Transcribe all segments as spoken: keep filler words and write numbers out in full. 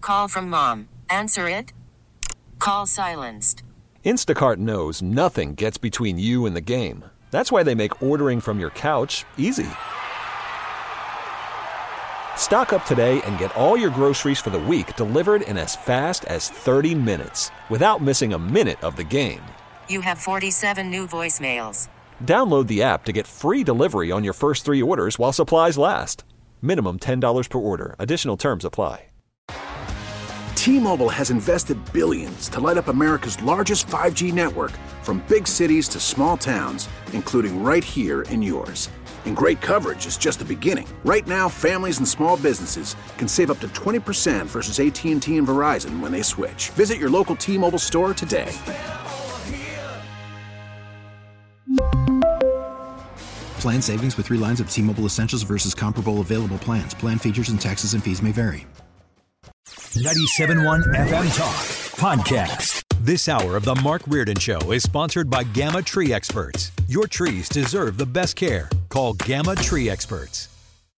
Call from mom. Answer it. Call silenced. Instacart knows nothing gets between you and the game. That's why they make ordering from your couch easy. Stock up today and get all your groceries for the week delivered in as fast as thirty minutes without missing a minute of the game. You have forty-seven new voicemails. Download the app to get free delivery on your first three orders while supplies last. Minimum ten dollars per order. Additional terms apply. T-Mobile has invested billions to light up America's largest five G network, from big cities to small towns, including right here in yours. And great coverage is just the beginning. Right now, families and small businesses can save up to twenty percent versus A T and T and Verizon when they switch. Visit your local T-Mobile store today. Plan savings with three lines of T-Mobile Essentials versus comparable available plans. Plan features and taxes and fees may vary. ninety-seven point one F M Talk Podcast. This hour of the Mark Reardon Show is sponsored by Gamma Tree Experts. Your trees deserve the best care. Call Gamma Tree Experts.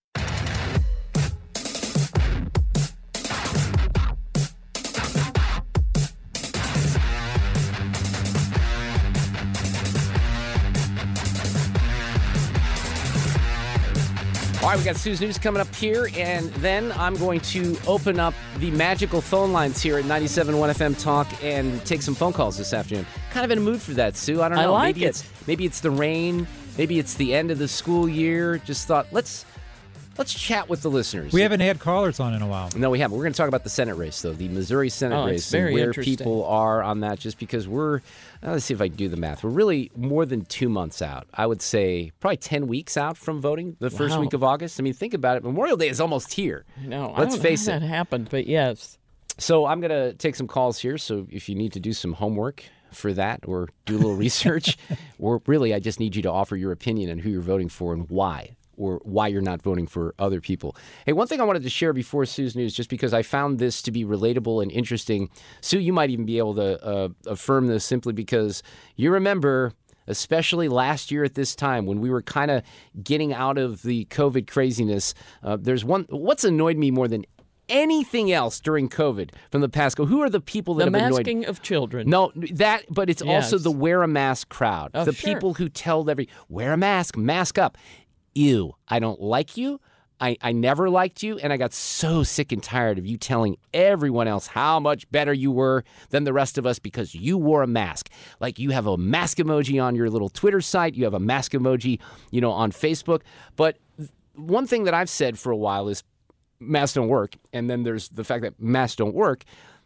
All right, we got Sue's News coming up here, and then I'm going to open up the magical phone lines here at ninety-seven point one F M Talk and take some phone calls this afternoon. Kind of in a mood for that, Sue. I don't know. I like maybe it. It's, maybe it's the rain. Maybe it's the end of the school year. Just thought, let's let's chat with the listeners. We haven't had callers on in a while. No, we haven't. We're going to talk about the Senate race, though, the Missouri Senate Oh, it's race, very and where interesting. people are on that, just because we're, uh, let's see if I can do the math. We're really more than two months out. I would say probably ten weeks out from voting, the first Wow. week of August. I mean, think about it. Memorial Day is almost here. No, Let's I don't face know how it. that happened, but yes. So I'm going to take some calls here. So if you need to do some homework for that or do a little research, or really I just need you to offer your opinion on who you're voting for and why, or why you're not voting for other people. Hey, one thing I wanted to share before Sue's News, just because I found this to be relatable and interesting. Sue, you might even be able to uh, affirm this simply because you remember, especially last year at this time when we were kind of getting out of the COVID craziness, uh, there's one, what's annoyed me more than anything else during COVID from the past. Go, who are the people that The have annoyed? masking of children. No, that, but it's also Yes. the wear a mask crowd. Oh, the sure. people who tell every, wear a mask, mask up. Ew, I don't like you. I, I never liked you, and I got so sick and tired of you telling everyone else how much better you were than the rest of us because you wore a mask. Like you have a mask emoji on your little Twitter site, you have a mask emoji, you know, on Facebook. But one thing that I've said for a while is masks don't work, and then there's the fact that masks don't work,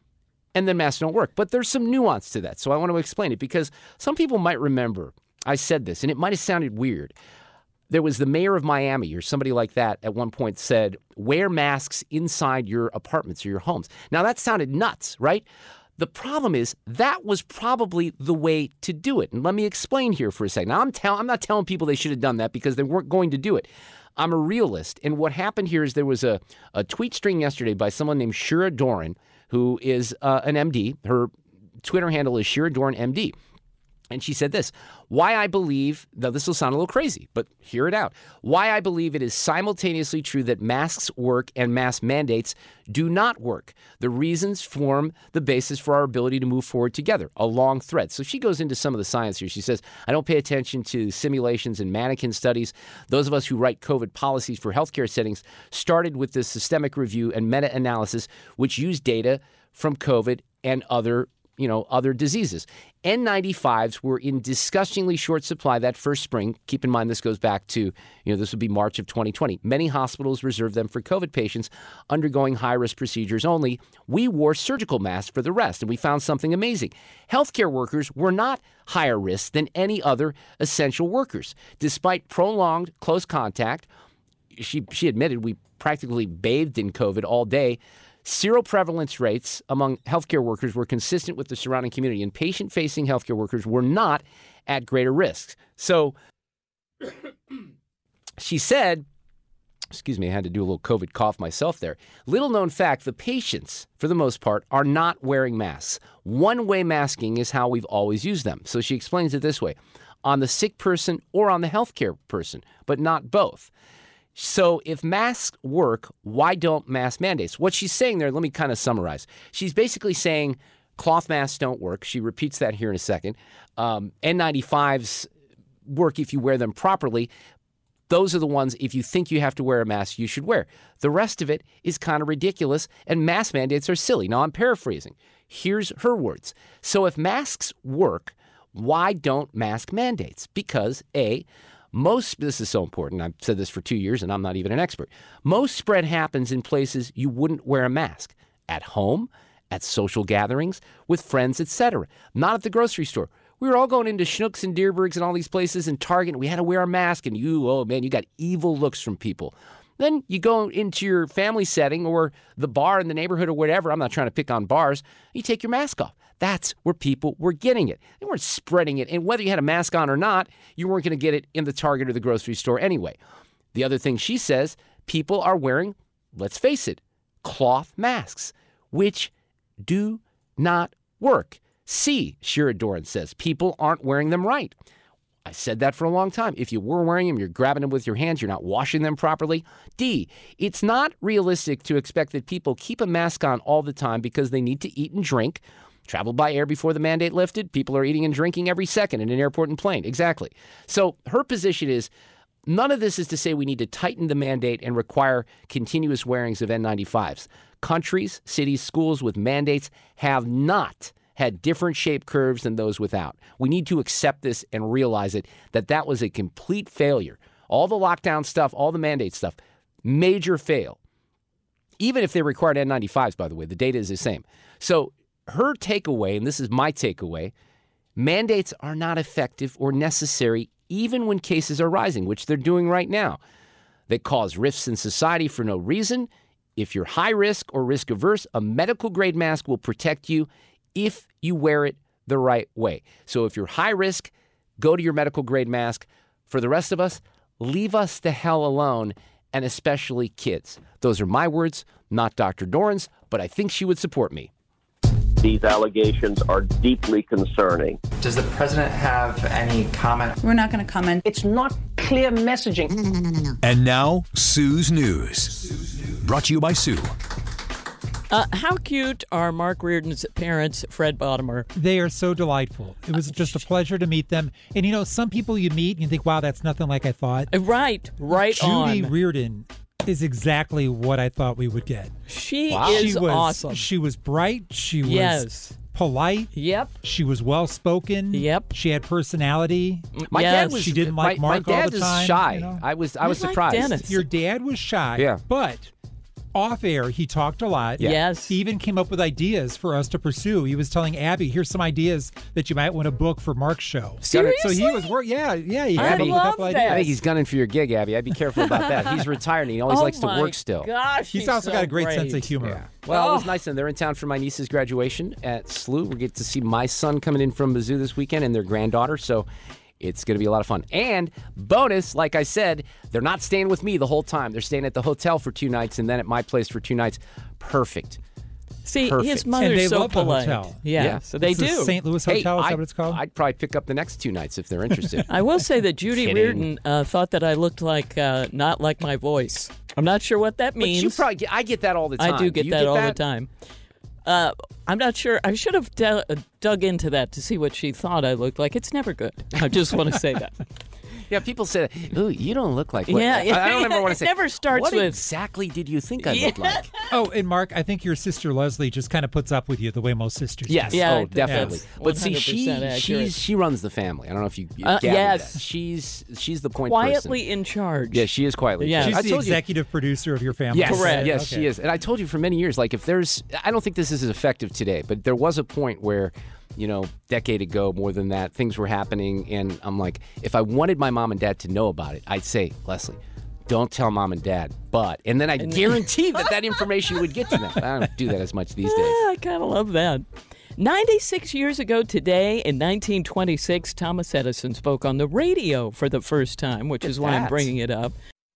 and then masks don't work. But there's some nuance to that, so I want to explain it because some people might remember I said this, and it might have sounded weird. There was the mayor of Miami or somebody like that at one point said, wear masks inside your apartments or your homes. Now, that sounded nuts, right? The problem is that was probably the way to do it. And let me explain here for a second. Now, I'm, tell- I'm not telling people they should have done that because they weren't going to do it. I'm a realist. And what happened here is there was a, a tweet string yesterday by someone named Shira Doran, who is uh, an M D. Her Twitter handle is Shira Doran M D. And she said this, why I believe, now this will sound a little crazy, but hear it out. Why I believe it is simultaneously true that masks work and mask mandates do not work. The reasons form the basis for our ability to move forward together, a long thread. So she goes into some of the science here. She says, I don't pay attention to simulations and mannequin studies. Those of us who write COVID policies for healthcare settings started with this systemic review and meta-analysis, which used data from COVID and other you know, other diseases. N ninety-fives were in disgustingly short supply that first spring. Keep in mind, this goes back to, you know, this would be March of twenty twenty. Many hospitals reserved them for COVID patients undergoing high-risk procedures only. We wore surgical masks for the rest, and we found something amazing. Healthcare workers were not higher risk than any other essential workers. Despite prolonged close contact, she, she admitted we practically bathed in COVID all day. Seroprevalence rates among healthcare workers were consistent with the surrounding community, and patient-facing healthcare workers were not at greater risks. So she said, excuse me, I had to do a little COVID cough myself there. Little known fact, the patients, for the most part, are not wearing masks. One-way masking is how we've always used them. So she explains it this way, on the sick person or on the healthcare person, but not both. So if masks work, why don't mask mandates? What she's saying there, let me kind of summarize. She's basically saying cloth masks don't work. She repeats that here in a second. Um, N ninety-fives work if you wear them properly. Those are the ones, if you think you have to wear a mask, you should wear. The rest of it is kind of ridiculous, and mask mandates are silly. Now, I'm paraphrasing. Here's her words. So if masks work, why don't mask mandates? Because, A, most, this is so important, I've said this for two years and I'm not even an expert. Most spread happens in places you wouldn't wear a mask. At home, at social gatherings, with friends, et cetera. Not at the grocery store. We were all going into Schnucks and Deerbergs and all these places and Target, and we had to wear a mask, and you, oh man, you got evil looks from people. Then you go into your family setting or the bar in the neighborhood or whatever. I'm not trying to pick on bars. You take your mask off. That's where people were getting it. They weren't spreading it. And whether you had a mask on or not, you weren't going to get it in the Target or the grocery store anyway. The other thing she says, people are wearing, let's face it, cloth masks, which do not work. C, Shira Doran says, people aren't wearing them right. I said that for a long time. If you were wearing them, you're grabbing them with your hands, you're not washing them properly. D, it's not realistic to expect that people keep a mask on all the time because they need to eat and drink. Traveled by air before the mandate lifted. People are eating and drinking every second in an airport and plane. Exactly. So her position is none of this is to say we need to tighten the mandate and require continuous wearings of N ninety-fives. Countries, cities, schools with mandates have not had different shape curves than those without. We need to accept this and realize it, that that was a complete failure. All the lockdown stuff, all the mandate stuff, major fail. Even if they required N ninety-fives, by the way, the data is the same. So her takeaway, and this is my takeaway, mandates are not effective or necessary even when cases are rising, which they're doing right now. They cause rifts in society for no reason. If you're high risk or risk averse, a medical grade mask will protect you if you wear it the right way. So if you're high risk, go to your medical grade mask. For the rest of us, leave us the hell alone, and especially kids. Those are my words, not Doctor Doran's, but I think she would support me. These allegations are deeply concerning. Does the president have any comment? We're not going to comment. It's not clear messaging. No, no, no, no, no, no. And now, Sue's News. Brought to you by Sue. Uh, how cute are Mark Reardon's parents, Fred Bottomer? They are so delightful. It was just a pleasure to meet them. And, you know, some people you meet and you think, wow, that's nothing like I thought. Right, right Judy on. Judy Reardon is exactly what I thought we would get. She wow. is she was, awesome. She was bright. She was yes. polite. Yep. She was well-spoken. Yep. She had personality. My yes. dad was. She didn't like my, Mark my dad all the time. was shy. You know? I was. I was I like surprised. Dennis. Your dad was shy. Yeah. But off air, he talked a lot. Yeah. Yes. He even came up with ideas for us to pursue. He was telling Abby, here's some ideas that you might want to book for Mark's show. Seriously? So he was work. Yeah, yeah. He I had a love couple that. ideas. I think he's gunning for your gig, Abby. I'd be careful about that. He's retired and he always oh likes to my work still. Gosh, He's, he's also so got a great, great. sense of humor. Yeah. Well, Oh. it was nice, and they're in town for my niece's graduation at S L U. We get to see my son coming in from Mizzou this weekend and their granddaughter, so it's going to be a lot of fun. And bonus, like I said, they're not staying with me the whole time. They're staying at the hotel for two nights and then at my place for two nights. Perfect. See, Perfect. his mother's And they so love the polite. hotel. Yeah, Yeah. so they It's the do. Saint Louis Hey, Hotel, is I, that what it's called? I'd probably pick up the next two nights if they're interested. I will say that Judy Kidding. Reardon uh, thought that I looked like, uh, not like my voice. I'm not sure what that But means. you probably get, I get that all the time. I do get you that get all that? the time. Uh, I'm not sure. I should have d- dug into that to see what she thought I looked like. It's never good. I just want to say that. Yeah, people say that. Ooh, you don't look like what? Yeah, yeah. I don't ever want to say. It never starts what with- exactly did you think I Yeah. looked like? Oh, and Mark, I think your sister Leslie just kind of puts up with you the way most sisters Yes. do. Yeah, I oh, think definitely. that's But see, one hundred she percent accurate. she's she runs the family. I don't know if you Uh, gathered yes. that. She's she's the point Quietly person. in charge. Yeah, she is quietly. in Yeah. charge. She's I the told you. executive producer of your family. Yes, Correct. yes, Okay. she is. And I told you for many years, like if there's, I don't think this is as effective today, but there was a point where, you know, decade ago, more than that, things were happening, and I'm like, if I wanted my mom and dad to know about it, I'd say, Leslie, don't tell mom and dad, but, and then I guarantee that that information would get to them. I don't do that as much these days. Yeah, I kind of love that. ninety-six years ago today, in nineteen twenty-six, Thomas Edison spoke on the radio for the first time, which is why I'm that. bringing it up.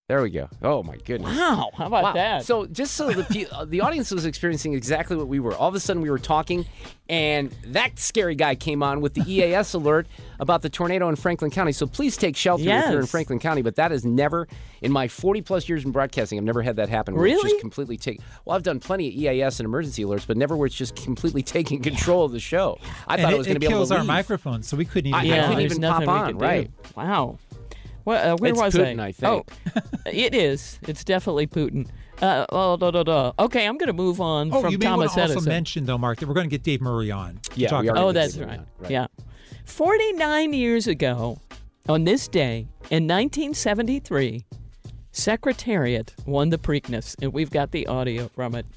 There we go. Oh, my goodness. Wow. How about wow. that? So just so the pe- uh, the audience was experiencing exactly what we were. All of a sudden we were talking, and that scary guy came on with the E A S alert about the tornado in Franklin County. So please take shelter yes. if you're in Franklin County. But that has never, in my forty-plus years in broadcasting, I've never had that happen. Where really? It's just completely take. Well, I've done plenty of E A S and emergency alerts, but never where it's just completely taking control of the show. I and thought it, it was going to be able to kills our leave. microphones, so we couldn't even. I, yeah, I couldn't there's even nothing pop we on. could Right. do. Wow. Well, uh, where it's was Putin, I? I think. Oh, it is. It's definitely Putin. Uh, oh, da, da, da. Okay, I'm going to move on oh, from you may Thomas want to also Edison. mention, though, Mark, that we're going to get Dave Murray on. to Yeah, talk we are about Oh, gonna that's get right. Dave Right. Yeah. forty-nine years ago, on this day, in nineteen seventy-three, Secretariat won the Preakness, and we've got the audio from it.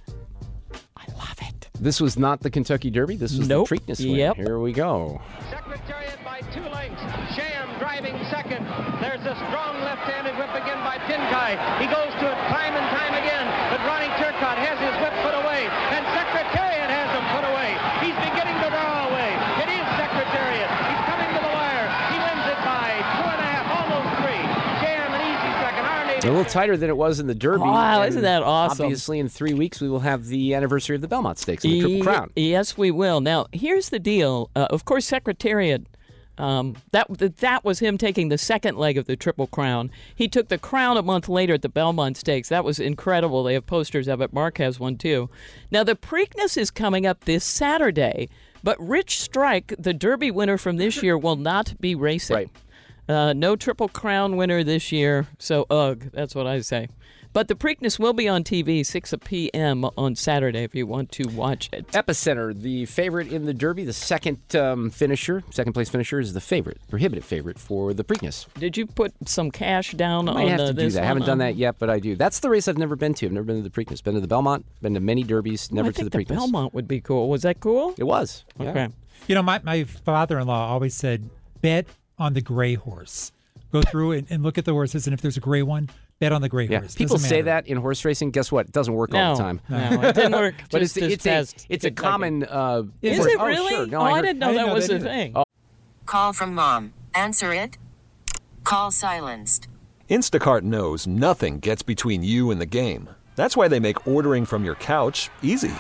I love it. This was not the Kentucky Derby. This was Nope. the Preakness win. Yep. Here we go. Secretariat by two lengths. Sham driving second. There's a strong left-handed whip again by Tinkai. He goes to it time and time again, but Ronnie Turcotte has his whip put away, and Secretariat has him put away. He's beginning to draw away. It is Secretariat. He's coming to the wire. He wins it by two and a half, almost three. Sham an easy second. Arnade. A little tighter than it was in the Derby. Wow, and isn't that awesome? Obviously, in three weeks, we will have the anniversary of the Belmont Stakes and the Triple E- Crown. Yes, we will. Now, here's the deal. Uh, of course, Secretariat, um, that that was him taking the second leg of the Triple Crown. He took the crown a month later at the Belmont Stakes. That was incredible. They have posters of it. Mark has one, too. Now, the Preakness is coming up this Saturday, but Rich Strike, the Derby winner from this year, will not be racing. Right. Uh, no Triple Crown winner this year, so ugh, that's what I say. But the Preakness will be on T V, six p.m. on Saturday if you want to watch it. Epicenter, the favorite in the Derby, the second um, finisher, second place finisher, is the favorite, prohibitive favorite for the Preakness. Did you put some cash down I on might have uh, to do this that. I one? haven't done that yet, but I do. That's the race I've never been to. I've never been to the Preakness. Been to the Belmont, been to many Derbies, never I to think the the Preakness. Belmont would be cool. Was that cool? It was. Yeah. Okay. You know, my, my father-in-law always said, bet on the gray horse. Go through and, and look at the horses, and if there's a gray one, bet on the gray Yeah. horse. People Doesn't say matter. that in horse racing. Guess what? It doesn't work all No, the time. no, it didn't work. But it's just this it's a, past it's a decade. common. Uh, Is horse- it oh, really? Sure. No, oh, I, heard- didn't know I that didn't know was that a either. thing. Oh. Call from mom. Answer it. Call silenced. Instacart knows nothing gets between you and the game. That's why they make ordering from your couch easy.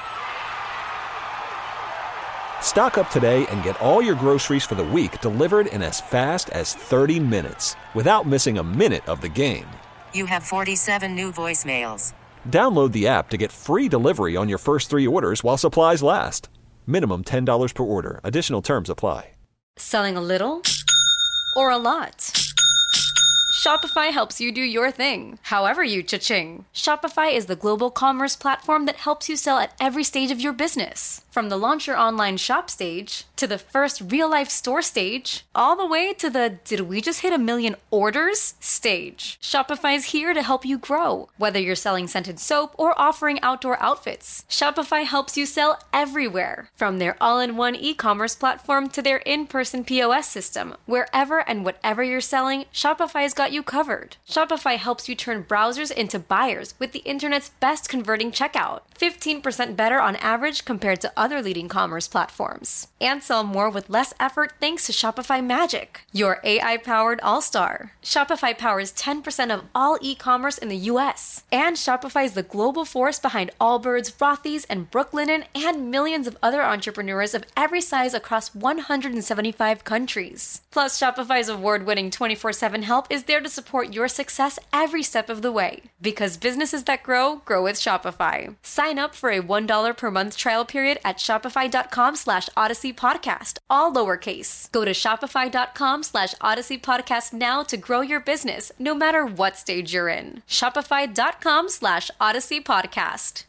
Stock up today and get all your groceries for the week delivered in as fast as thirty minutes without missing a minute of the game. You have forty-seven new voicemails. Download the app to get free delivery on your first three orders while supplies last. Minimum ten dollars per order. Additional terms apply. Selling a little or a lot? Shopify helps you do your thing, however you cha-ching. Shopify is the global commerce platform that helps you sell at every stage of your business. From the launch your online shop stage, to the first real-life store stage, all the way to the did we just hit a million orders stage. Shopify is here to help you grow. Whether you're selling scented soap or offering outdoor outfits, Shopify helps you sell everywhere. From their all-in-one e-commerce platform to their in-person P O S system, wherever and whatever you're selling, Shopify's got you covered. Shopify helps you turn browsers into buyers with the internet's best converting checkout. fifteen percent better on average compared to other leading commerce platforms. And sell more with less effort thanks to Shopify Magic, your A I-powered all-star. Shopify powers ten percent of all e-commerce in the U S. And Shopify is the global force behind Allbirds, Rothy's, and Brooklinen, and millions of other entrepreneurs of every size across one hundred seventy-five countries. Plus, Shopify's award-winning twenty-four seven help is there to support your success every step of the way. Because businesses that grow, grow with Shopify. Sign up for a one dollar per month trial period at shopify.com slash Odyssey Podcast, all lowercase. Go to shopify.com slash Odyssey Podcast now to grow your business, no matter what stage you're in. Shopify.com slash Odyssey Podcast.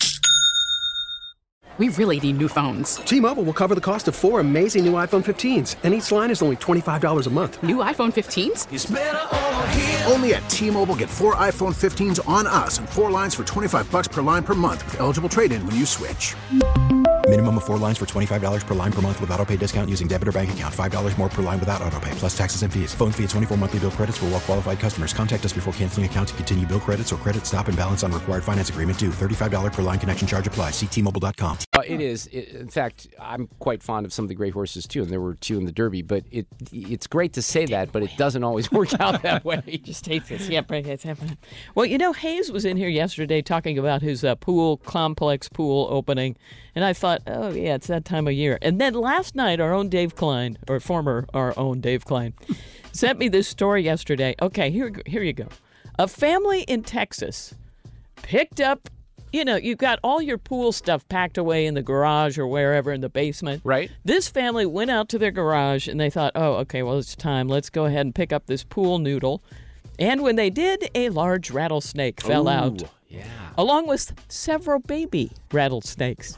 We really need new phones. T-Mobile will cover the cost of four amazing new iPhone fifteens, and each line is only twenty-five dollars a month. New iPhone fifteens? It's better over here. Only at T-Mobile, get four iPhone fifteens on us and four lines for twenty-five bucks per line per month with eligible trade-in when you switch. Minimum of four lines for twenty-five dollars per line per month with autopay discount using debit or bank account. five dollars more per line without autopay, plus taxes and fees. Phone fee at twenty-four monthly bill credits for well-qualified customers. Contact us before canceling account to continue bill credits or credit stop and balance on required finance agreement due. thirty-five dollars per line connection charge applies. See T Mobile dot com. Uh, it is. It, in fact, I'm quite fond of some of the great horses, too, and there were two in the Derby. But it it's great to say that, but it doesn't always work out that way. He just hates this. Yeah, it's happening. Well, you know, Hayes was in here yesterday talking about his uh, pool, complex pool opening, and I thought, oh, yeah, it's that time of year. And then last night, our own Dave Klein, or former our own Dave Klein, sent me this story yesterday. Okay, here, here you go. A family in Texas picked up, you know, you've got all your pool stuff packed away in the garage or wherever in the basement. Right. This family went out to their garage and they thought, oh, okay, well, it's time. Let's go ahead and pick up this pool noodle. And when they did, a large rattlesnake fell Ooh, out. Yeah. Along with several baby rattlesnakes.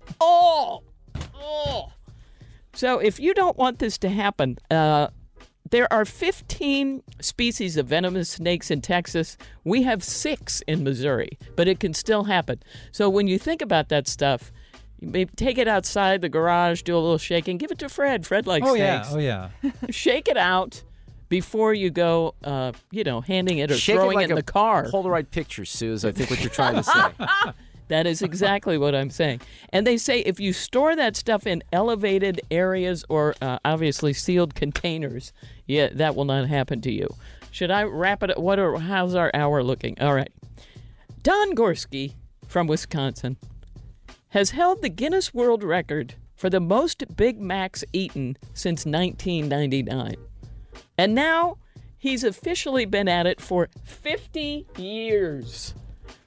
Oh! Oh! So if you don't want this to happen, uh, there are fifteen species of venomous snakes in Texas. We have six in Missouri, but it can still happen. So when you think about that stuff, you maybe take it outside the garage, do a little shaking, give it to Fred. Fred likes oh, snakes. Oh, yeah. Oh, yeah. Shake it out before you go, uh, you know, handing it or Shake throwing it, like it in a the car. Polaroid picture, Sue, is I think what you're trying to say. That is exactly what I'm saying. And they say if you store that stuff in elevated areas or uh, obviously sealed containers, yeah, that will not happen to you. Should I wrap it up? What are, how's our hour looking? All right. Don Gorski from Wisconsin has held the Guinness World Record for the most Big Macs eaten since nineteen ninety-nine. And now he's officially been at it for fifty years.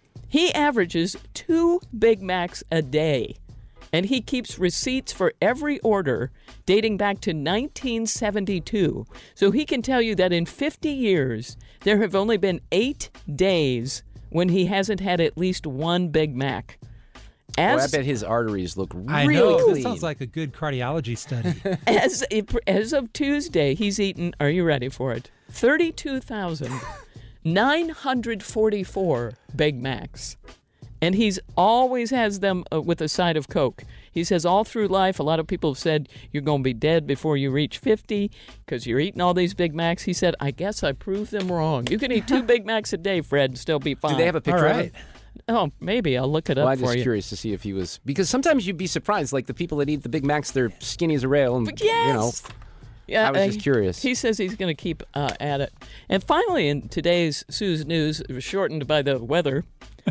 He averages two Big Macs a day, and he keeps receipts for every order dating back to nineteen seventy-two. So he can tell you that in fifty years, there have only been eight days when he hasn't had at least one Big Mac. As, Boy, I bet his arteries look really I know. clean. This sounds like a good cardiology study. as, as of Tuesday, he's eaten, are you ready for it? thirty-two thousand nine hundred forty-four Big Macs. And he's always has them uh, with a side of Coke. He says all through life, a lot of people have said you're going to be dead before you reach fifty because you're eating all these Big Macs. He said, I guess I proved them wrong. You can eat two Big Macs a day, Fred, and still be fine. Do they have a picture All right. of it? Oh, maybe. I'll look it up well, I'm for just you. curious to see if he was... Because sometimes you'd be surprised, like the people that eat the Big Macs, they're skinny as a rail. And, But yes! You know, Yeah, I was uh, just curious. He says he's going to keep uh, at it. And finally, in today's Sue's News, it was shortened by the weather,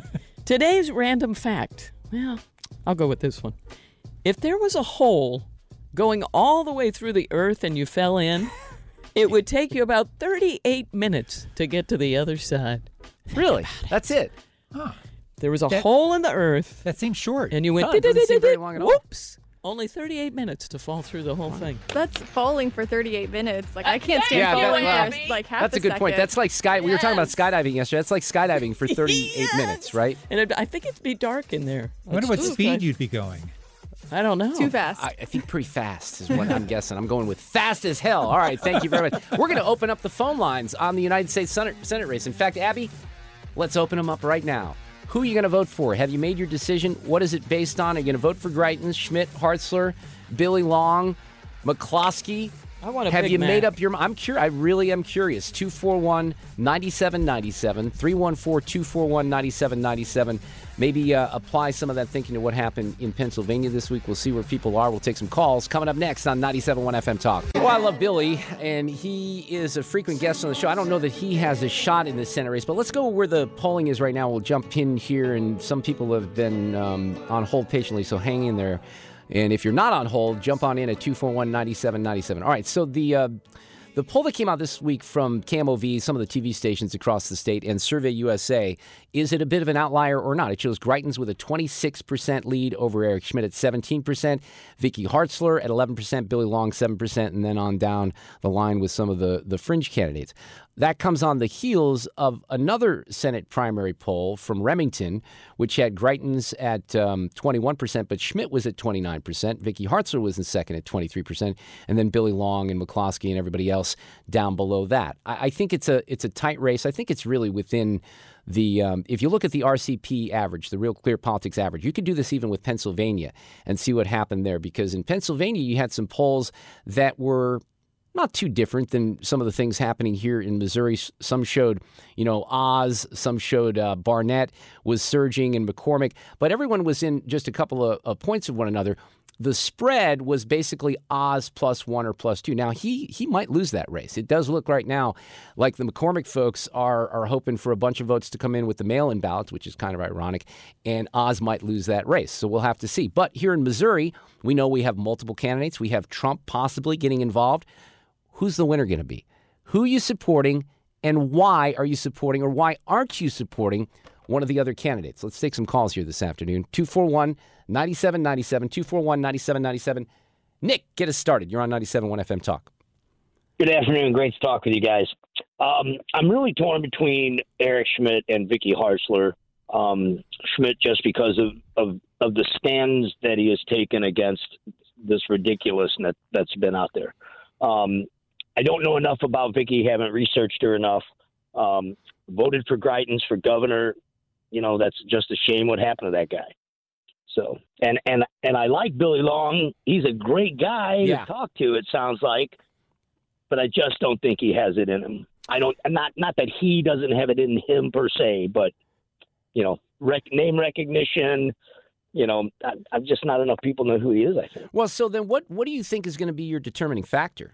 today's random fact. Well, I'll go with this one. If there was a hole going all the way through the earth and you fell in, it would take you about thirty-eight minutes to get to the other side. Really? That's it? Huh. There was a That- hole in the earth. That seems short. And you went, No, it doesn't seem very long at all. whoops. Only thirty-eight minutes to fall through the whole thing. That's falling for thirty-eight minutes. Like, I can't stand Yeah, that- falling well, for like half That's a a good second. point. That's like sky. We were talking about skydiving yesterday. That's like skydiving for thirty-eight minutes, right? And it, I think it'd be dark in there. I wonder what Ooh, speed okay. you'd be going. I don't know. Too fast. I, I think pretty fast is what I'm guessing. I'm going with fast as hell. All right, thank you very much. We're going to open up the phone lines on the United States Senate, Senate race. In fact, Abby, let's open them up right now. Who are you going to vote for? Have you made your decision? What is it based on? Are you going to vote for Greitens, Schmidt, Hartzler, Billy Long, McCloskey? I want a Have Big you Mac. made up your mind? I'm curious. I really am curious. two four one, nine seven nine seven, three one four, two four one, nine seven nine seven. Maybe uh, apply some of that thinking to what happened in Pennsylvania this week. We'll see where people are. We'll take some calls. Coming up next on ninety-seven point one F M Talk. Well, I love Billy, and he is a frequent guest on the show. I don't know that he has a shot in the Senate race, but let's go where the polling is right now. We'll jump in here, and some people have been um, on hold patiently, so hang in there. And if you're not on hold, jump on in at two four one, nine seven nine seven. All right, so the uh, the poll that came out this week from K M O V, some of the T V stations across the state, and Survey U S A, is it a bit of an outlier or not? It shows Greitens with a twenty-six percent lead over Eric Schmidt at seventeen percent, Vicky Hartzler at eleven percent, Billy Long seven percent, and then on down the line with some of the, the fringe candidates. That comes on the heels of another Senate primary poll from Remington, which had Greitens at um, twenty-one percent, but Schmidt was at twenty-nine percent. Vicky Hartzler was in second at twenty-three percent, and then Billy Long and McCloskey and everybody else down below that. I, I think it's a it's a tight race. I think it's really within The um, if you look at the R C P average, the Real Clear Politics average, you could do this even with Pennsylvania and see what happened there. Because in Pennsylvania, you had some polls that were not too different than some of the things happening here in Missouri. Some showed, you know, Oz. Some showed uh, Barnett was surging and McCormick. But everyone was in just a couple of, of points of one another. The spread was basically Oz plus one or plus two. Now, he he might lose that race. It does look right now like the McCormick folks are, are hoping for a bunch of votes to come in with the mail-in ballots, which is kind of ironic, and Oz might lose that race. So we'll have to see. But here in Missouri, we know we have multiple candidates. We have Trump possibly getting involved. Who's the winner going to be? Who are you supporting, and why are you supporting, or why aren't you supporting one of the other candidates? Let's take some calls here this afternoon. two four one, nine seven nine seven, two four one, nine seven nine seven. Nick, get us started. You're on ninety-seven point one F M Talk. Good afternoon. Great to talk with you guys. Um, I'm really torn between Eric Schmidt and Vicky Hartzler. Um, Schmidt just because of, of, of the stands that he has taken against this ridiculousness that's been out there. Um, I don't know enough about Vicky, haven't researched her enough. Um, voted for Greitens for governor. You know, that's just a shame what happened to that guy. So, and, and, and I like Billy Long. He's a great guy Yeah. to talk to, it sounds like, but I just don't think he has it in him. I don't, not, not that he doesn't have it in him per se, but, you know, rec- name recognition, you know, I, I'm just not enough people know who he is, I think. Well, so then what, what do you think is going to be your determining factor?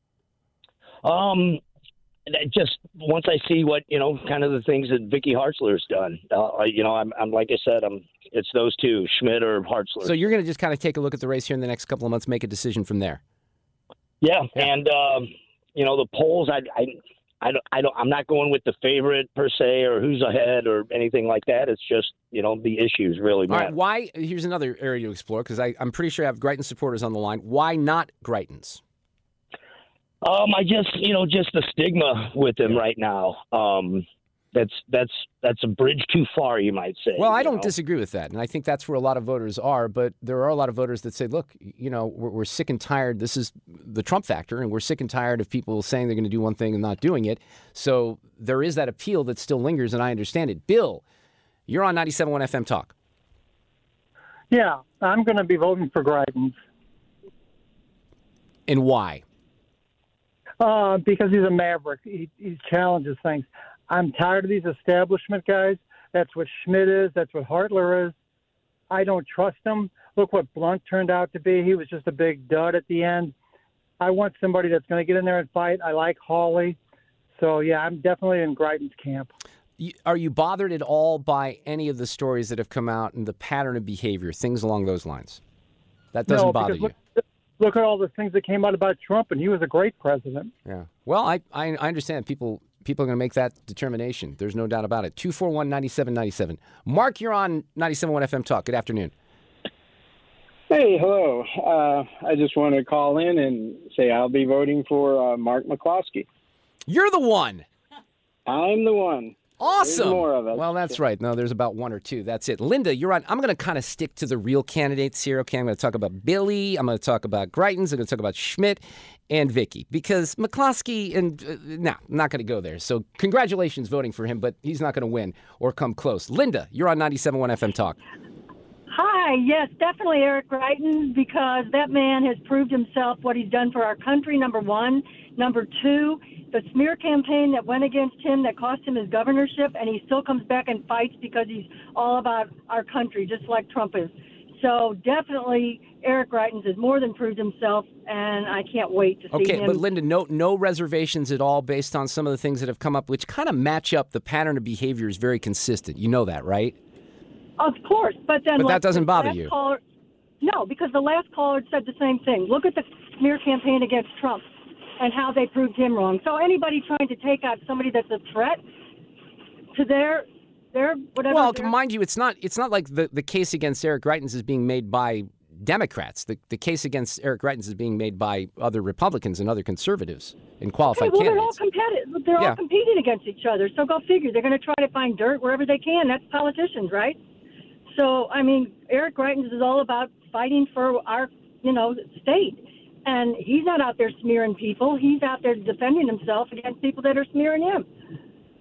Um, just once I see what, you know, kind of the things that Vicky Hartzler's done, uh, you know, I'm, I'm, like I said, I'm, it's those two, Schmidt or Hartzler. So you're going to just kind of take a look at the race here in the next couple of months, make a decision from there. Yeah. And, um, you know, the polls, I, I, I don't, I don't, I'm not going with the favorite per se or who's ahead or anything like that. It's just, you know, the issues really All matter. right, why? Here's another area to explore, because I'm pretty sure I have Greitens supporters on the line. Why not Greitens? Um, I just, you know, just the stigma with him right now. Um, that's that's that's a bridge too far, you might say. Well, I you don't know? disagree with that, and I think that's where a lot of voters are. But there are a lot of voters that say, "Look, you know, we're, we're sick and tired. This is the Trump factor, and we're sick and tired of people saying they're going to do one thing and not doing it." So there is that appeal that still lingers, and I understand it. Bill, you're on ninety-seven point one F M Talk. Yeah, I'm going to be voting for Greitens. And why? Uh, because he's a maverick. He, he challenges things. I'm tired of these establishment guys. That's what Schmidt is. That's what Hartler is. I don't trust him. Look what Blunt turned out to be. He was just a big dud at the end. I want somebody that's going to get in there and fight. I like Hawley. So, yeah, I'm definitely in Greitens' camp. Are you bothered at all by any of the stories that have come out and the pattern of behavior, things along those lines? That doesn't no, bother you? Look, look at all the things that came out about Trump, and he was a great president. Yeah. Well, I, I, I understand people people are going to make that determination. There's no doubt about it. two four one, nine seven nine seven. Mark, you're on ninety-seven point one F M Talk. Good afternoon. Hey, hello. Uh, I just want to call in and say I'll be voting for uh, Mark McCloskey. You're the one. I'm the one. Awesome. There's more of us. Well, that's right. No, there's about one or two. That's it. Linda, you're on. I'm going to kind of stick to the real candidates here. Okay, I'm going to talk about Billy. I'm going to talk about Greitens. I'm going to talk about Schmidt and Vicky, because McCloskey and uh, no, I'm not going to go there. So congratulations voting for him, but he's not going to win or come close. Linda, you're on ninety-seven point one F M Talk. Hi, yes, definitely Eric Greitens, because that man has proved himself what he's done for our country, number one. Number two, the smear campaign that went against him that cost him his governorship, and he still comes back and fights because he's all about our country, just like Trump is. So definitely Eric Greitens has more than proved himself, and I can't wait to see Okay, him. but Linda, no no reservations at all based on some of the things that have come up, which kind of match up. The pattern of behavior is very consistent. You know that, right? Of course, but then... But like that doesn't the bother last you. Caller, no, because the last caller said the same thing. Look at the smear campaign against Trump and how they proved him wrong. So anybody trying to take out somebody that's a threat to their... their whatever. Well, their, mind you, it's not it's not like the, the case against Eric Greitens is being made by Democrats. The the case against Eric Greitens is being made by other Republicans and other conservatives and qualified okay, well, they're all candidates. competitive. They're Yeah. all competing against each other. So go figure. They're going to try to find dirt wherever they can. That's politicians, right? So, I mean, Eric Greitens is all about fighting for our, you know, state. And he's not out there smearing people. He's out there defending himself against people that are smearing him.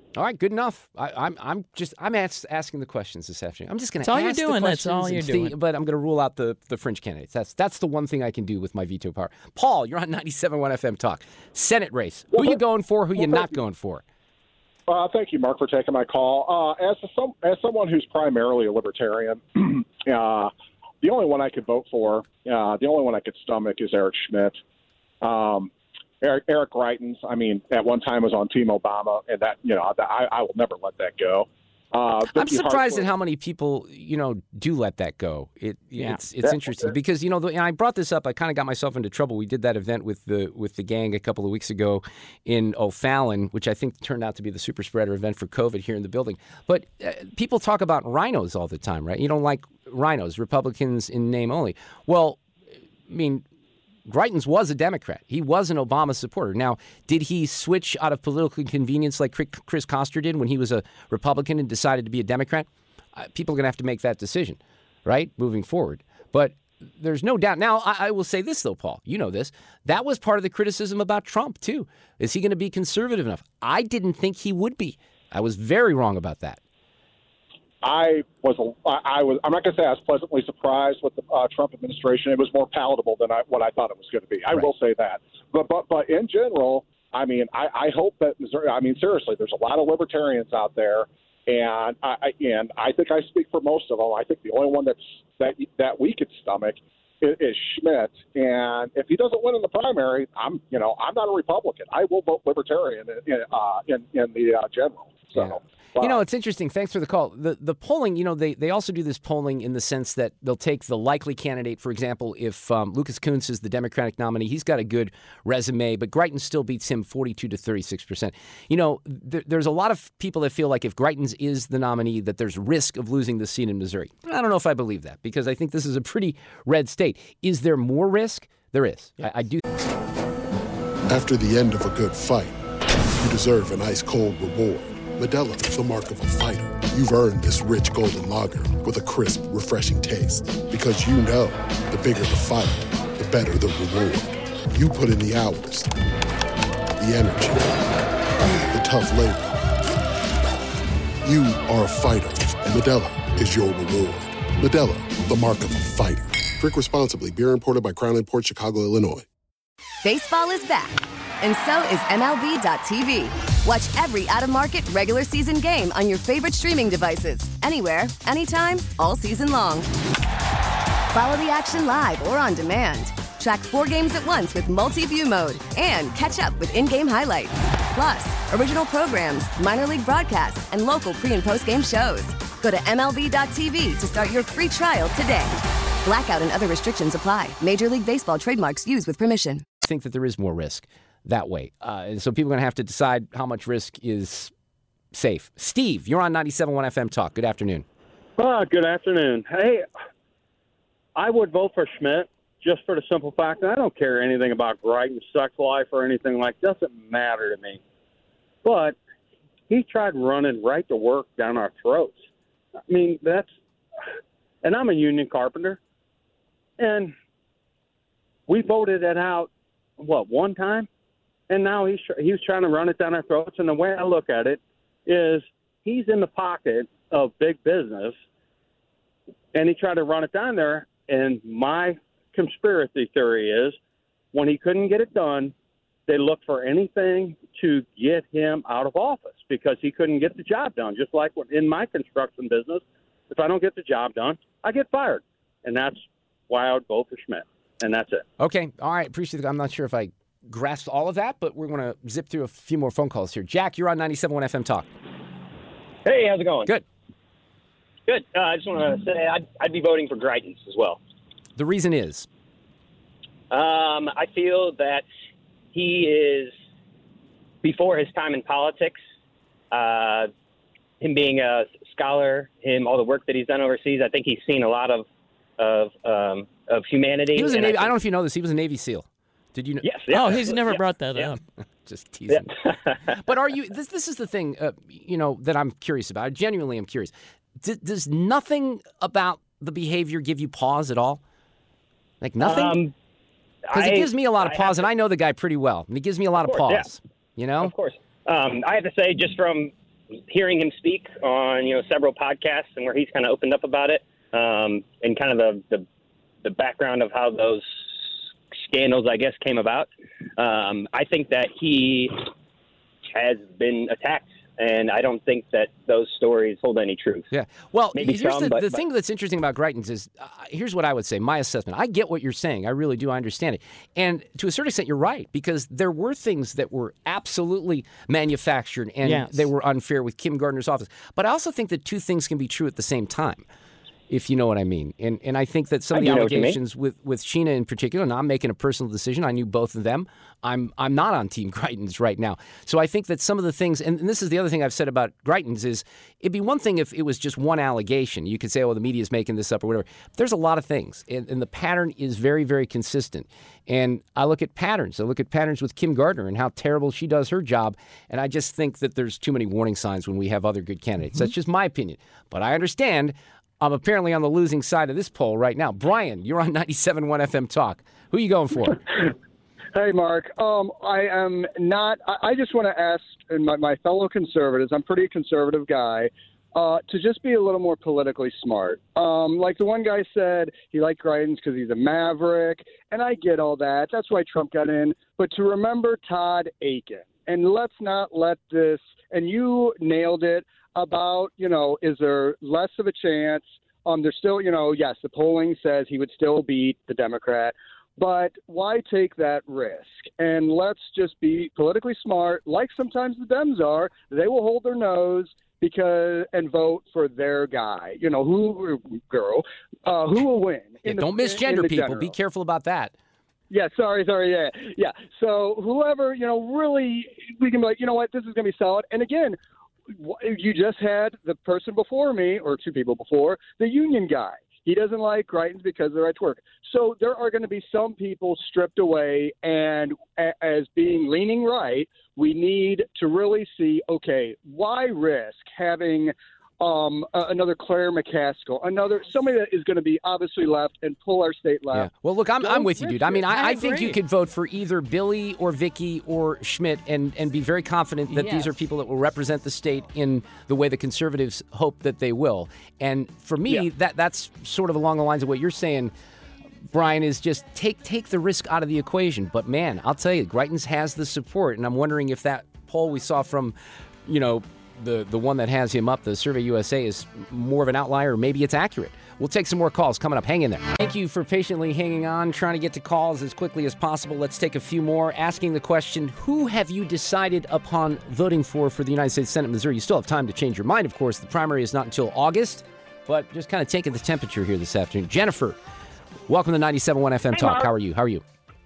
All right, good enough. I, I'm I'm just I'm ask, asking the questions this afternoon. I'm just going to That's all ask you're doing. the That's all questions you're and see- doing. But I'm going to rule out the the fringe candidates. That's that's the one thing I can do with my veto power. Paul, you're on ninety-seven point one F M Talk. Senate race. Who you going for? Who you not going for? Uh, thank you, Mark, for taking my call. Uh, as a, some as someone who's primarily a libertarian, uh, the only one I could vote for, uh, the only one I could stomach is Eric Schmidt. Um, Eric, Eric Greitens, I mean, at one time was on Team Obama, and that, you know, I, I will never let that go. Uh, I'm Vicky surprised Hartford- at how many people, you know, do let that go. It, Yeah. it's it's Yeah. interesting because, you know, the, and I brought this up. I kind of got myself into trouble. We did that event with the with the gang a couple of weeks ago in O'Fallon, which I think turned out to be the super spreader event for COVID here in the building. But uh, people talk about rhinos all the time, right? You don't like rhinos, Republicans in name only. Well, I mean, Greitens was a Democrat. He was an Obama supporter. Now, did he switch out of political convenience like Chris Koster did when he was a Republican and decided to be a Democrat? Uh, people are going to have to make that decision, right, moving forward. But there's no doubt. Now, I, I will say this, though, Paul. You know this. That was part of the criticism about Trump, too. Is he going to be conservative enough? I didn't think he would be. I was very wrong about that. I was, a, I I was, I'm not going to say I was pleasantly surprised with the uh, Trump administration. It was more palatable than I, what I thought it was going to be. I Right. will say that. But, but, but in general, I mean, I, I hope that Missouri, I mean, seriously, there's a lot of libertarians out there. And I, I and I think I speak for most of them. I think the only one that's that that we could stomach is, is Schmidt. And if he doesn't win in the primary, I'm, you know, I'm not a Republican. I will vote Libertarian in, in, uh, in, in the uh, general. So. Yeah. You know, it's interesting. Thanks for the call. The the polling, you know, they, they also do this polling in the sense that they'll take the likely candidate. For example, if um, Lucas Kunce is the Democratic nominee, he's got a good resume, but Greitens still beats him forty-two to thirty-six percent. You know, th- there's a lot of people that feel like if Greitens is the nominee, that there's risk of losing the seat in Missouri. I don't know if I believe that because I think this is a pretty red state. Is there more risk? There is. I, I do. After the end of a good fight, you deserve an ice-cold reward. Modelo, the mark of a fighter. You've earned this rich golden lager with a crisp, refreshing taste. Because you know, the bigger the fight, the better the reward. You put in the hours, the energy, the tough labor. You are a fighter, and Modelo is your reward. Modelo, the mark of a fighter. Drink responsibly. Beer imported by Crown Imports, Chicago, Illinois. Baseball is back, and so is M L B dot T V. Watch every out-of-market regular season game on your favorite streaming devices, anywhere, anytime, all season long. Follow the action live or on demand. Track four games at once with multi-view mode and catch up with in-game highlights. Plus, original programs, minor league broadcasts, and local pre- and post-game shows. Go to M L B dot T V to start your free trial today. Blackout and other restrictions apply. Major League Baseball trademarks used with permission. I think that there is more risk that way. Uh, and so people are going to have to decide how much risk is safe. Steve, you're on ninety-seven point one F M Talk. Good afternoon. Ah, good afternoon. Hey, I would vote for Schmidt just for the simple fact that I don't care anything about Greitens' sex life or anything like that. Doesn't matter to me. But he tried running right to work down our throats. I mean, that's – and I'm a union carpenter. And we voted it out, what, one time? And now he's he was trying to run it down our throats. And the way I look at it is he's in the pocket of big business, and he tried to run it down there. And my conspiracy theory is when he couldn't get it done, they looked for anything to get him out of office because he couldn't get the job done. Just like in my construction business, if I don't get the job done, I get fired. And that's why I would vote for Schmidt. And that's it. Okay. All right. Appreciate it. I'm not sure if I grasped all of that, but we're going to zip through a few more phone calls here. Jack, you're on ninety-seven point one F M Talk. Hey, how's it going? Good. Good. Uh, I just want to say I'd, I'd be voting for Greitens as well. The reason is? Um, I feel that he is, before his time in politics, uh, him being a scholar, him all the work that he's done overseas, I think he's seen a lot of of um, of humanity. He was a and Navy, I, I don't know if you know this. He was a Navy SEAL. Did you know? Yes. Yeah, oh, he's absolutely. never yeah. brought that yeah. up. Just teasing. Yeah. But are you? This this is the thing. Uh, you know that I'm curious about. I genuinely am curious. D- does nothing about the behavior give you pause at all? Like nothing. Because Um, it gives me a lot of I pause, to, and I know the guy pretty well, and it gives me a lot of, of course, pause. Yeah. You know, of course. Um, I have to say, just from hearing him speak on, you know, several podcasts and where he's kind of opened up about it, um, and kind of the, the the background of how those scandals, I guess, came about, um, I think that he has been attacked. And I don't think that those stories hold any truth. Yeah. Well, Maybe here's some, the, but, the but. thing that's interesting about Greitens is, uh, here's what I would say, my assessment. I get what you're saying. I really do. I understand it. And to a certain extent, you're right, because there were things that were absolutely manufactured and Yes. they were unfair with Kim Gardner's office. But I also think that two things can be true at the same time, if you know what I mean. And and I think that some I of the do know what you mean. allegations with, with Sheena in particular, and I'm making a personal decision. I knew both of them. I'm I'm not on Team Greitens right now. So I think that some of the things, and, and this is the other thing I've said about Greitens, is it'd be one thing if it was just one allegation. You could say, oh, the media's making this up or whatever. There's a lot of things, and, and the pattern is very, very consistent. And I look at patterns. I look at patterns with Kim Gardner and how terrible she does her job, and I just think that there's too many warning signs when we have other good candidates. Mm-hmm. That's just my opinion. But I understand I'm apparently on the losing side of this poll right now. Brian, you're on ninety-seven point one F M Talk. Who are you going for? Hey, Mark. Um, I am not. I, I just want to ask my, my fellow conservatives. I'm a pretty conservative guy. Uh, to just be a little more politically smart. Um, like the one guy said, he liked Greitens because he's a maverick, and I get all that. That's why Trump got in. But to remember Todd Akin, and let's not let this. And you nailed it. About, you know, is there less of a chance? Um, there's still, you know, yes, the polling says he would still beat the Democrat, but why take that risk? And let's just be politically smart, like sometimes the Dems are. They will hold their nose because and vote for their guy, you know, who girl, uh, who will win. Yeah, the, don't misgender people. general. Be careful about that. Yeah, sorry, sorry, yeah, yeah. So whoever, you know, really, we can be like, you know what, this is going to be solid. And again, you just had the person before me, or two people before, the union guy. He doesn't like Greitens because of the right to work. So there are going to be some people stripped away, and a- as being leaning right, we need to really see, okay, why risk having um, uh, another Claire McCaskill, another somebody that is going to be obviously left and pull our state left. Yeah. Well, look, I'm, I'm with you, dude. I mean, I, I I think you agree. could vote for either Billy or Vicky or Schmidt and, and be very confident that Yes. these are people that will represent the state in the way the conservatives hope that they will. And for me, Yeah. that that's sort of along the lines of what you're saying, Brian, is just take take the risk out of the equation. But, man, I'll tell you, Greitens has the support, and I'm wondering if that poll we saw from, you know, the, the one that has him up, the Survey U S A, is more of an outlier, or maybe it's accurate. We'll take some more calls coming up. Hang in there. Thank you for patiently hanging on, trying to get to calls as quickly as possible. Let's take a few more. Asking the question, who have you decided upon voting for for the United States Senate, Missouri? You still have time to change your mind, of course. The primary is not until August, but just kind of taking the temperature here this afternoon. Jennifer, welcome to ninety-seven point one F M Hey, Talk. Mark. How are you? How are you?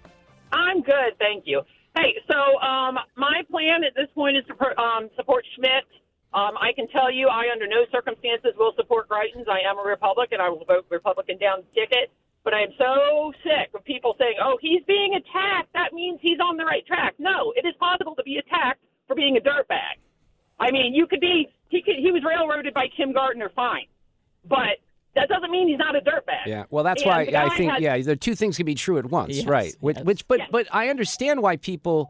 I'm good, thank you. Hey, so um, my plan at this point is to per- um, support Schmidt. Um, I can tell you I, under no circumstances, will support Greitens. I am a Republican. I will vote Republican down the ticket. But I am so sick of people saying, oh, he's being attacked. That means he's on the right track. No, it is possible to be attacked for being a dirtbag. I mean, you could be he, could, he was railroaded by Kim Gardner, fine. But that doesn't mean he's not a dirtbag. Yeah, well, that's And why the guy I think, had- yeah, the two things can be true at once, Yes, right? Which, yes. which but, Yes. but I understand why people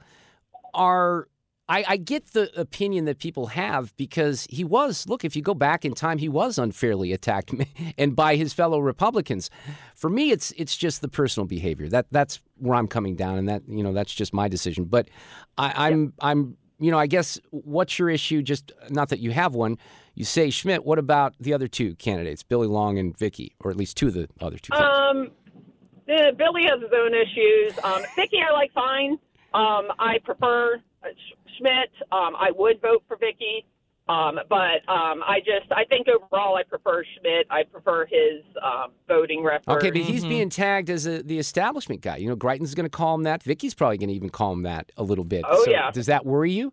are. I, I get the opinion that people have because he was, look, if you go back in time, he was unfairly attacked and by his fellow Republicans. For me, it's it's just the personal behavior. That that's where I'm coming down, and that, you know, that's just my decision. But I, I'm I'm you know, I guess what's your issue? Just not that you have one. You say Schmidt. What about the other two candidates, Billy Long and Vicky, or at least two of the other two? Um, eh, Billy has his own issues. Um, Vicky, I like fine. Um, I prefer uh, Sch- Schmidt. Um, I would vote for Vicky, um, but um, I just I think overall I prefer Schmidt. I prefer his um, voting record. Okay, but he's being tagged as a, the establishment guy. You know, Greitens is going to call him that. Vicky's probably going to even call him that a little bit. Oh, So yeah. Does that worry you?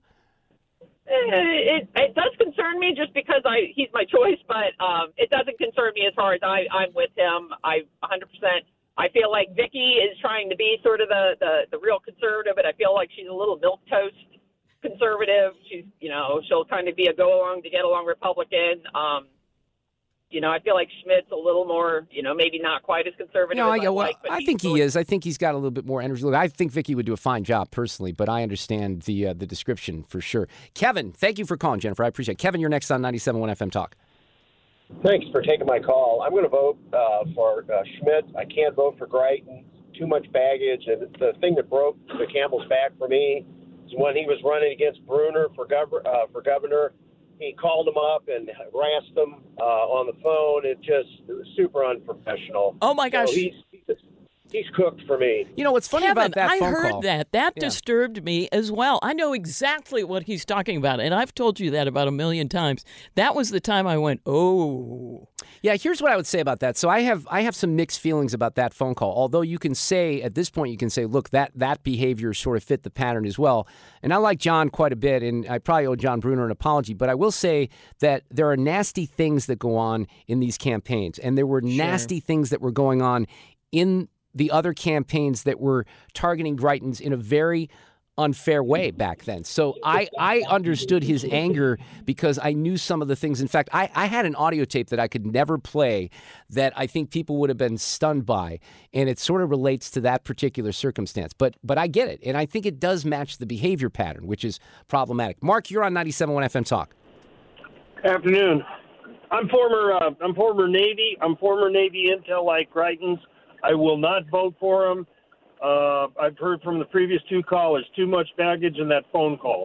It, it does concern me just because I he's my choice, but um, it doesn't concern me as far as I, I'm with him. I one hundred percent. I feel like Vicky is trying to be sort of the, the, the real conservative, but I feel like she's a little milquetoast conservative. She's, you know, she'll kind of be a go-along to get along Republican. Um, You know, I feel like Schmidt's a little more, you know, maybe not quite as conservative No, as I, I well, like. But I he's think he really- is. I think he's got a little bit more energy. Look, I think Vicky would do a fine job personally, but I understand the uh, the description for sure. Kevin, thank you for calling, Jennifer. I appreciate it. Kevin, you're next on ninety-seven point one F M Talk. Thanks for taking my call. I'm going to vote uh, for uh, Schmidt. I can't vote for Greitens. Too much baggage. And the thing that broke the camel's back for me is when he was running against Bruner for, gov- uh, for governor. He called him up and harassed him uh, on the phone. It just it was super unprofessional. Oh, my gosh. So he's, he's, he's cooked for me. You know, what's funny Kevin, about that I phone heard call? that. That Yeah. disturbed me as well. I know exactly what he's talking about, and I've told you that about a million times. That was the time I went, oh. Yeah, here's what I would say about that. So I have I have some mixed feelings about that phone call. Although you can say, at this point, you can say, look, that that behavior sort of fit the pattern as well. And I like John quite a bit, and I probably owe John Bruner an apology. But I will say that there are nasty things that go on in these campaigns. And there were nasty things that were going on in the other campaigns that were targeting Greitens in a very unfair way back then. So I, I understood his anger because I knew some of the things. In fact, I, I had an audio tape that I could never play that I think people would have been stunned by. And it sort of relates to that particular circumstance. But but I get it. And I think it does match the behavior pattern, which is problematic. Mark, you're on ninety-seven point one F M Talk. Afternoon. I'm former uh, I'm former Navy. I'm former Navy intel like Greitens. I will not vote for him. Uh, I've heard from the previous two callers too much baggage in that phone call.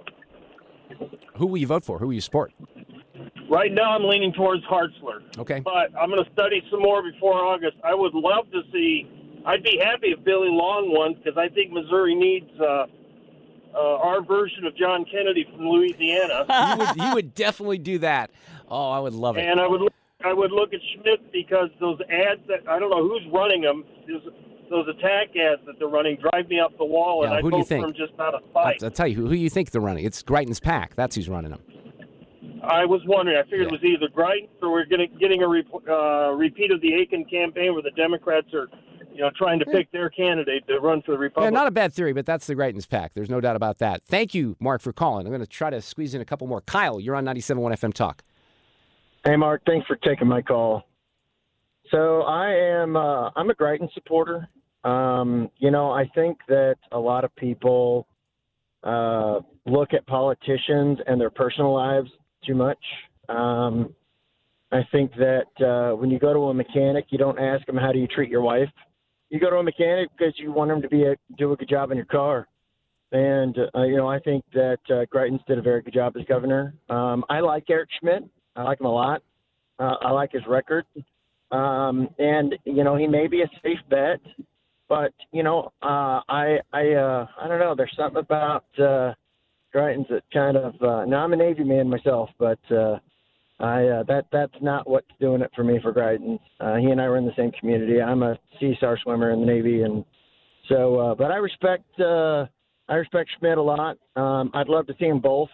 Who will you vote for? Who will you support? Right now, I'm leaning towards Hartzler. Okay. But I'm going to study some more before August. I would love to see. I'd be happy if Billy Long won because I think Missouri needs uh, uh, our version of John Kennedy from Louisiana. you, would, you would definitely do that. Oh, I would love it. And I would I would look at Schmidt because those ads that I don't know who's running them. Those, those attack ads that they're running drive me up the wall, and Yeah, I who do you vote think? for them just out of spite. I'll, I'll tell you who, who you think they're running. It's Greitens' pack. That's who's running them. I was wondering. I figured it was either Greitens or we're getting getting a re, uh, repeat of the Aiken campaign where the Democrats are, you know, trying to pick their candidate to run for the Yeah, Republican. not a bad theory, but that's the Greitens' pack. There's no doubt about that. Thank you, Mark, for calling. I'm going to try to squeeze in a couple more. Kyle, you're on ninety-seven point one F M Talk. Hey, Mark. Thanks for taking my call. So I am uh, I'm a Greitens supporter. Um, you know, I think that a lot of people uh, look at politicians and their personal lives too much. Um, I think that uh, when you go to a mechanic, you don't ask them, how do you treat your wife? You go to a mechanic because you want them to be a, do a good job in your car. And, uh, you know, I think that uh, Greitens did a very good job as governor. Um, I like Eric Schmidt. I like him a lot. Uh, I like his record. Um, and, you know, he may be a safe bet. But, you know, uh, I I uh, I don't know. There's something about uh, Greitens that kind of uh, – now, I'm a Navy man myself, but uh, I uh, that that's not what's doing it for me for Greitens. Uh, he and I were in the same community. I'm a Sea Star swimmer in the Navy. and so uh, But I respect uh, I respect Schmidt a lot. Um, I'd love to see them both.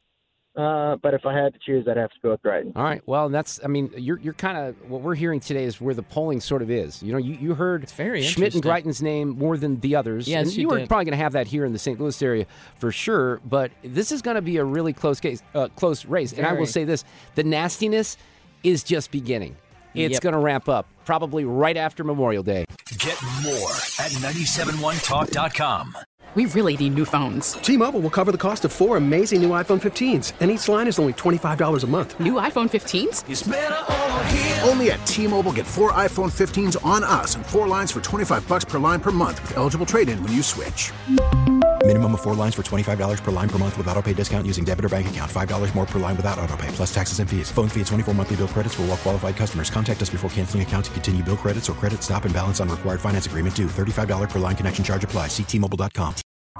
Uh, but if I had to choose, I'd have to go with Greitens. All right. Well, that's, I mean, you're you're kind of, what we're hearing today is where the polling sort of is. You know, you, you heard very Schmidt and interesting. Greitens' name more than the others. Yes, and you you were did. probably going to have that here in the Saint Louis area for sure. But this is going to be a really close case, uh, close race. And I will Very. say this, the nastiness is just beginning. It's Yep. going to ramp up probably right after Memorial Day. Get more at nine seven one talk dot com. We really need new phones. T-Mobile will cover the cost of four amazing new iPhone fifteens, and each line is only twenty-five dollars a month. New iPhone fifteens? It's better over here. Only at T-Mobile, get four iPhone fifteens on us and four lines for twenty-five bucks per line per month with eligible trade-in when you switch. Minimum of four lines for twenty-five dollars per line per month with autopay discount using debit or bank account. five dollars more per line without autopay, plus taxes and fees. Phone fee at twenty-four monthly bill credits for well-qualified customers. Contact us before canceling account to continue bill credits or credit stop and balance on required finance agreement due. thirty-five dollars per line connection charge applies. See T Mobile dot com.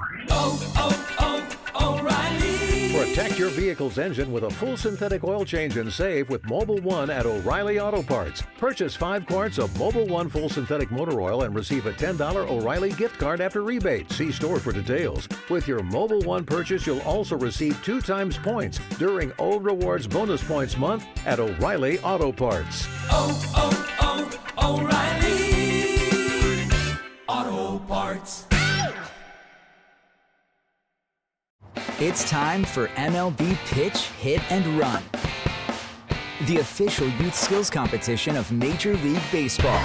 Protect your vehicle's engine with a full synthetic oil change and save with Mobile One at O'Reilly Auto Parts. Purchase five quarts of Mobile One full synthetic motor oil and receive a ten dollars O'Reilly gift card after rebate. See store for details. With your Mobile One purchase, you'll also receive two times points during O Rewards Bonus Points Month at O'Reilly Auto Parts. Oh, oh, oh, O'Reilly Auto Parts. It's time for M L B Pitch, Hit, and Run. the official youth skills competition of Major League Baseball.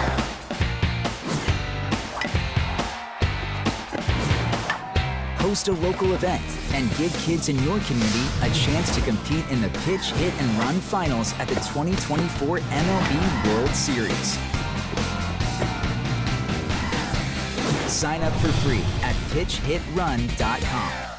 Host a local event and give kids in your community a chance to compete in the Pitch, Hit, and Run Finals at the twenty twenty-four M L B World Series. Sign up for free at pitch hit run dot com.